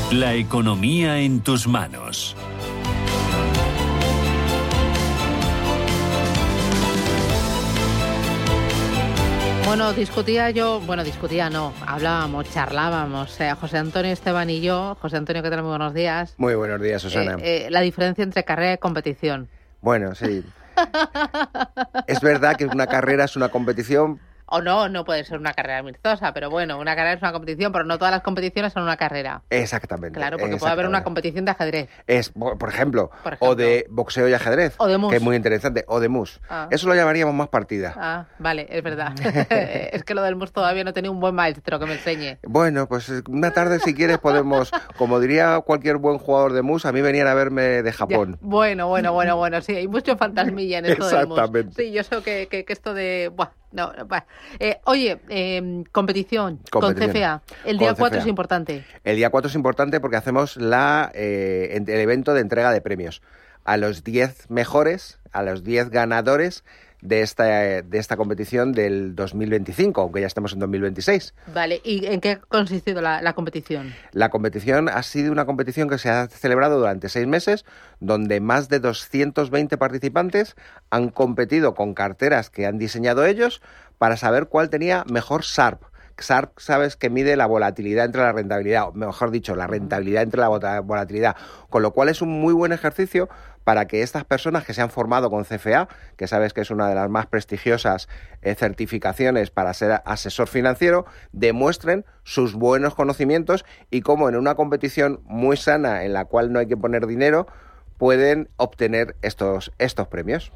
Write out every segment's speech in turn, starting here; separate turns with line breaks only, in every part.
La economía en tus manos.
Hablábamos, charlábamos, José Antonio Esteban y yo. José Antonio, ¿qué tal? Muy buenos días.
Muy buenos días, Susana.
La diferencia entre carrera y competición.
Bueno, sí. Es verdad que una carrera es una competición.
O no puede ser una carrera amistosa, pero bueno, una carrera es una competición, pero no todas las competiciones son una carrera.
Exactamente.
Claro, porque puede haber una competición de ajedrez.
Por ejemplo, o de boxeo y ajedrez.
O de mus.
Que es muy interesante. O de mus. Eso lo llamaríamos más partida.
Vale, es verdad. Es que lo del mus todavía no tenía un buen maestro que me enseñe.
Bueno, pues una tarde, si quieres, podemos, como diría cualquier buen jugador de mus, a mí venían a verme de Japón.
Ya. Bueno, sí, hay mucho fantasmilla en esto del mus.
Exactamente.
Sí, yo sé que esto de... competición con CFA. El día 4 es importante.
El día 4 es importante porque hacemos el evento de entrega de premios a los 10 mejores, a los 10 ganadores de esta competición del 2025, aunque ya estamos en 2026.
Vale, ¿y en qué ha consistido la competición?
La competición ha sido una competición que se ha celebrado durante 6 meses, donde más de 220 participantes han competido con carteras que han diseñado ellos para saber cuál tenía mejor Sharpe. Sharpe, sabes que mide la volatilidad entre la rentabilidad, o mejor dicho, la rentabilidad entre la volatilidad, con lo cual es un muy buen ejercicio para que estas personas que se han formado con CFA, que sabes que es una de las más prestigiosas certificaciones para ser asesor financiero, demuestren sus buenos conocimientos y cómo en una competición muy sana en la cual no hay que poner dinero, pueden obtener estos premios.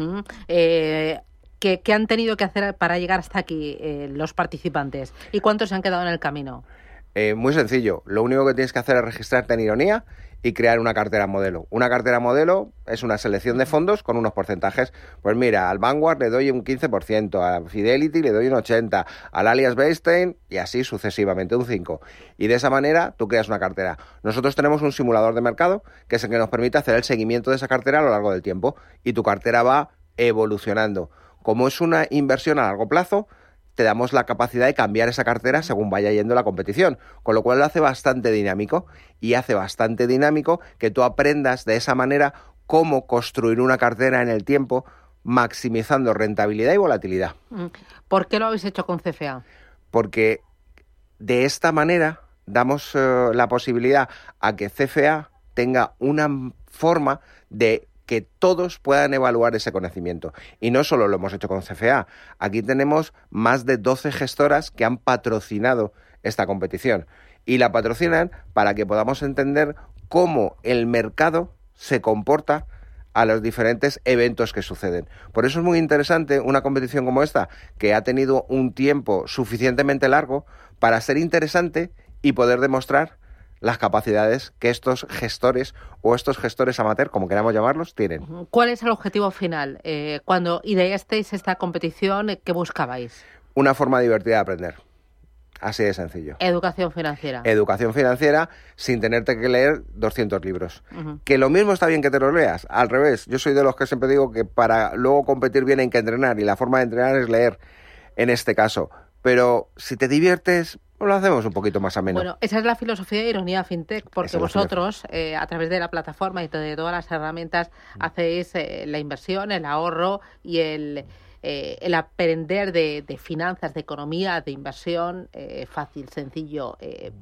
¿Qué han tenido que hacer para llegar hasta aquí los participantes? ¿Y cuántos se han quedado en el camino?
Muy sencillo. Lo único que tienes que hacer es registrarte en Ironía y crear una cartera modelo. Una cartera modelo es una selección de fondos con unos porcentajes. Pues mira, al Vanguard le doy un 15%, a Fidelity le doy un 80%, al Alias Bernstein y así sucesivamente, un 5%. Y de esa manera tú creas una cartera. Nosotros tenemos un simulador de mercado que es el que nos permite hacer el seguimiento de esa cartera a lo largo del tiempo y tu cartera va evolucionando. Como es una inversión a largo plazo, te damos la capacidad de cambiar esa cartera según vaya yendo la competición, con lo cual lo hace bastante dinámico y hace bastante dinámico que tú aprendas de esa manera cómo construir una cartera en el tiempo, maximizando rentabilidad y volatilidad.
¿Por qué lo habéis hecho con CFA?
Porque de esta manera damos la posibilidad a que CFA tenga una forma de que todos puedan evaluar ese conocimiento. Y no solo lo hemos hecho con CFA, aquí tenemos más de 12 gestoras que han patrocinado esta competición. Y la patrocinan para que podamos entender cómo el mercado se comporta a los diferentes eventos que suceden. Por eso es muy interesante una competición como esta, que ha tenido un tiempo suficientemente largo para ser interesante y poder demostrar las capacidades que estos gestores o estos gestores amateur, como queramos llamarlos, tienen.
¿Cuál es el objetivo final? Cuando ideasteis esta competición, ¿qué buscabais?
Una forma divertida de aprender. Así de sencillo.
Educación financiera.
Educación financiera sin tenerte que leer 200 libros. Que lo mismo está bien que te los leas. Al revés, yo soy de los que siempre digo que para luego competir bien hay que entrenar y la forma de entrenar es leer, en este caso. Pero si te diviertes, lo hacemos un poquito más ameno.
Bueno, esa es la filosofía de Ironía FinTech, porque vosotros, a través de la plataforma y de todas las herramientas, hacéis la inversión, el ahorro y el aprender de finanzas, de economía, de inversión, fácil, sencillo,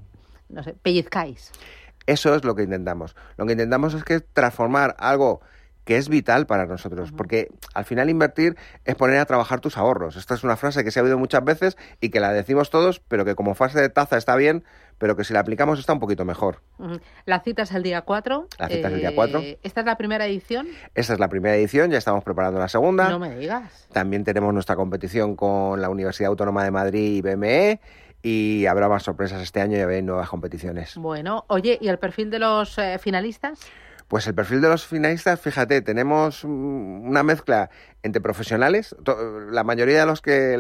pellizcáis.
Eso es lo que intentamos. Lo que intentamos es que transformar algo que es vital para nosotros, porque al final invertir es poner a trabajar tus ahorros. Esta es una frase que se ha oído muchas veces y que la decimos todos, pero que como frase de taza está bien, pero que si la aplicamos está un poquito mejor.
La cita es el día 4.
La cita es el día 4.
¿Esta es la primera edición?
Esta es la primera edición, ya estamos preparando la segunda.
No me digas.
También tenemos nuestra competición con la Universidad Autónoma de Madrid y BME, y habrá más sorpresas este año y habrá nuevas competiciones.
Bueno, oye, ¿y el perfil de los finalistas?
Pues el perfil de los finalistas, fíjate, tenemos una mezcla entre profesionales. La mayoría de los que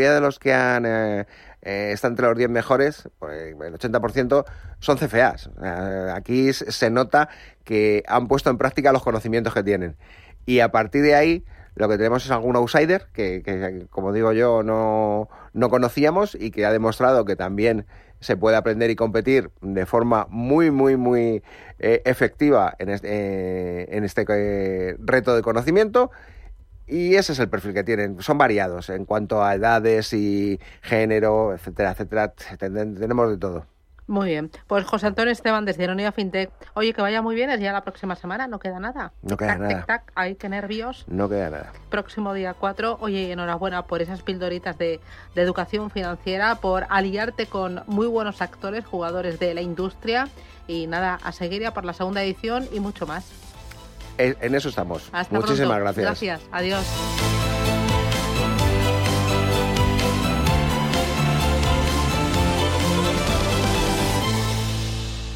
han está entre los 10 mejores, pues el 80% son CFAs. Aquí se nota que han puesto en práctica los conocimientos que tienen. Y a partir de ahí, lo que tenemos es algún outsider que como digo yo, no conocíamos y que ha demostrado que también se puede aprender y competir de forma muy, muy, muy efectiva en este reto de conocimiento. Y ese es el perfil que tienen. Son variados en cuanto a edades y género, etcétera, etcétera. Tenemos de todo.
Muy bien. Pues José Antonio Esteban, desde Ironía FinTech. Oye, que vaya muy bien, es ya la próxima semana, no queda nada.
No queda nada.
Tic-tac, ay, qué nervios.
No queda nada.
Próximo día 4. Oye, enhorabuena por esas pildoritas de educación financiera, por aliarte con muy buenos actores, jugadores de la industria. Y nada, a seguir ya por la segunda edición y mucho más.
En eso estamos.
Hasta
Muchísimas
pronto.
gracias.
Gracias. Adiós.